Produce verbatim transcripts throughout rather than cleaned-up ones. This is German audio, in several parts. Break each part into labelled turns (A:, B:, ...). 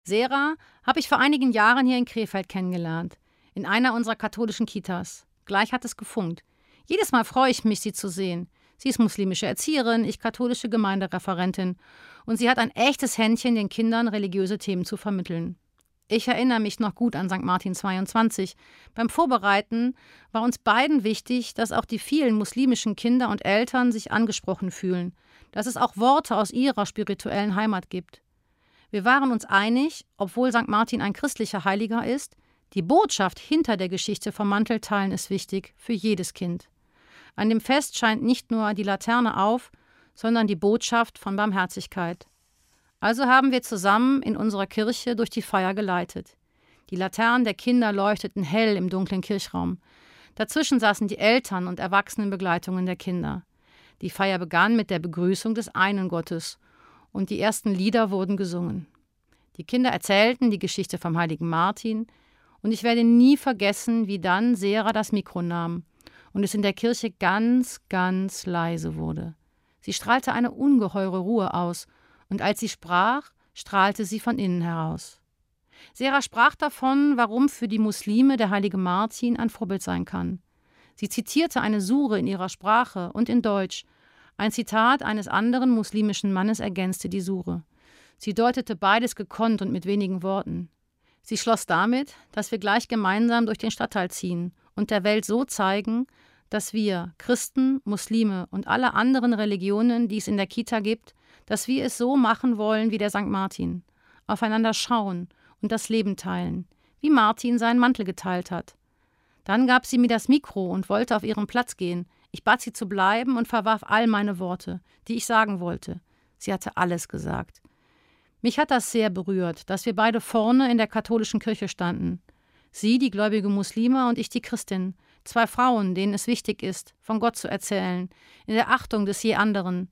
A: Sera habe ich vor einigen Jahren hier in Krefeld kennengelernt, in einer unserer katholischen Kitas. Gleich hat es gefunkt. Jedes Mal freue ich mich, sie zu sehen. Sie ist muslimische Erzieherin, ich katholische Gemeindereferentin. Und sie hat ein echtes Händchen, den Kindern religiöse Themen zu vermitteln. Ich erinnere mich noch gut an Sankt Martin zweiundzwanzig. Beim Vorbereiten war uns beiden wichtig, dass auch die vielen muslimischen Kinder und Eltern sich angesprochen fühlen, dass es auch Worte aus ihrer spirituellen Heimat gibt. Wir waren uns einig, obwohl Sankt Martin ein christlicher Heiliger ist, die Botschaft hinter der Geschichte vom Mantelteilen ist wichtig für jedes Kind. An dem Fest scheint nicht nur die Laterne auf, sondern die Botschaft von Barmherzigkeit. Also haben wir zusammen in unserer Kirche durch die Feier geleitet. Die Laternen der Kinder leuchteten hell im dunklen Kirchraum. Dazwischen saßen die Eltern und Erwachsenenbegleitungen der Kinder. Die Feier begann mit der Begrüßung des einen Gottes und die ersten Lieder wurden gesungen. Die Kinder erzählten die Geschichte vom heiligen Martin und ich werde nie vergessen, wie dann Sera das Mikro nahm und es in der Kirche ganz, ganz leise wurde. Sie strahlte eine ungeheure Ruhe aus und als sie sprach, strahlte sie von innen heraus. Sera sprach davon, warum für die Muslime der heilige Martin ein Vorbild sein kann. Sie zitierte eine Sure in ihrer Sprache und in Deutsch. Ein Zitat eines anderen muslimischen Mannes ergänzte die Sure. Sie deutete beides gekonnt und mit wenigen Worten. Sie schloss damit, dass wir gleich gemeinsam durch den Stadtteil ziehen und der Welt so zeigen, dass wir, Christen, Muslime und alle anderen Religionen, die es in der Kita gibt, dass wir es so machen wollen wie der Sankt Martin. Aufeinander schauen und das Leben teilen, wie Martin seinen Mantel geteilt hat. Dann gab sie mir das Mikro und wollte auf ihren Platz gehen. Ich bat sie zu bleiben und verwarf all meine Worte, die ich sagen wollte. Sie hatte alles gesagt. Mich hat das sehr berührt, dass wir beide vorne in der katholischen Kirche standen. Sie, die gläubige Muslima, und ich, die Christin. Zwei Frauen, denen es wichtig ist, von Gott zu erzählen, in der Achtung des je anderen.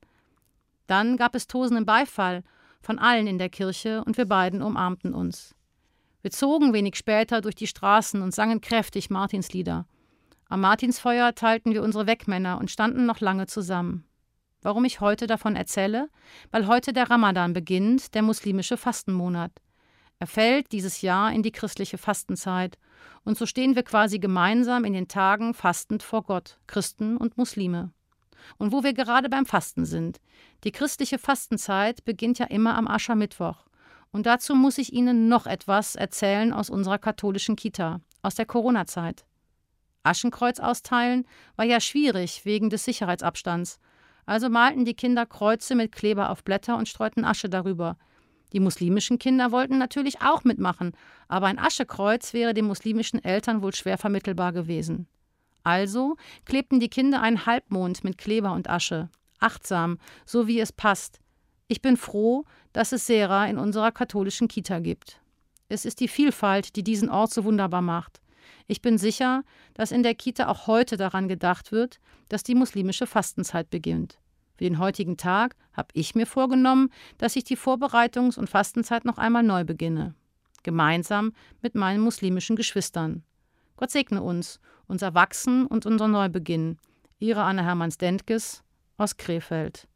A: Dann gab es tosenden Beifall von allen in der Kirche und wir beiden umarmten uns. Wir zogen wenig später durch die Straßen und sangen kräftig Martinslieder. Am Martinsfeuer teilten wir unsere Wegmänner und standen noch lange zusammen. Warum ich heute davon erzähle? Weil heute der Ramadan beginnt, der muslimische Fastenmonat. Er fällt dieses Jahr in die christliche Fastenzeit und so stehen wir quasi gemeinsam in den Tagen fastend vor Gott, Christen und Muslime. Und wo wir gerade beim Fasten sind, die christliche Fastenzeit beginnt ja immer am Aschermittwoch. Und dazu muss ich Ihnen noch etwas erzählen aus unserer katholischen Kita, aus der Corona-Zeit. Aschenkreuz austeilen war ja schwierig wegen des Sicherheitsabstands. Also malten die Kinder Kreuze mit Kleber auf Blätter und streuten Asche darüber. Die muslimischen Kinder wollten natürlich auch mitmachen, aber ein Aschekreuz wäre den muslimischen Eltern wohl schwer vermittelbar gewesen. Also klebten die Kinder einen Halbmond mit Kleber und Asche. Achtsam, so wie es passt. Ich bin froh, dass es Sera in unserer katholischen Kita gibt. Es ist die Vielfalt, die diesen Ort so wunderbar macht. Ich bin sicher, dass in der Kita auch heute daran gedacht wird, dass die muslimische Fastenzeit beginnt. Für den heutigen Tag habe ich mir vorgenommen, dass ich die Vorbereitungs- und Fastenzeit noch einmal neu beginne. Gemeinsam mit meinen muslimischen Geschwistern. Gott segne uns, unser Wachsen und unser Neubeginn. Ihre Anne Hermanns-Dentges aus Krefeld.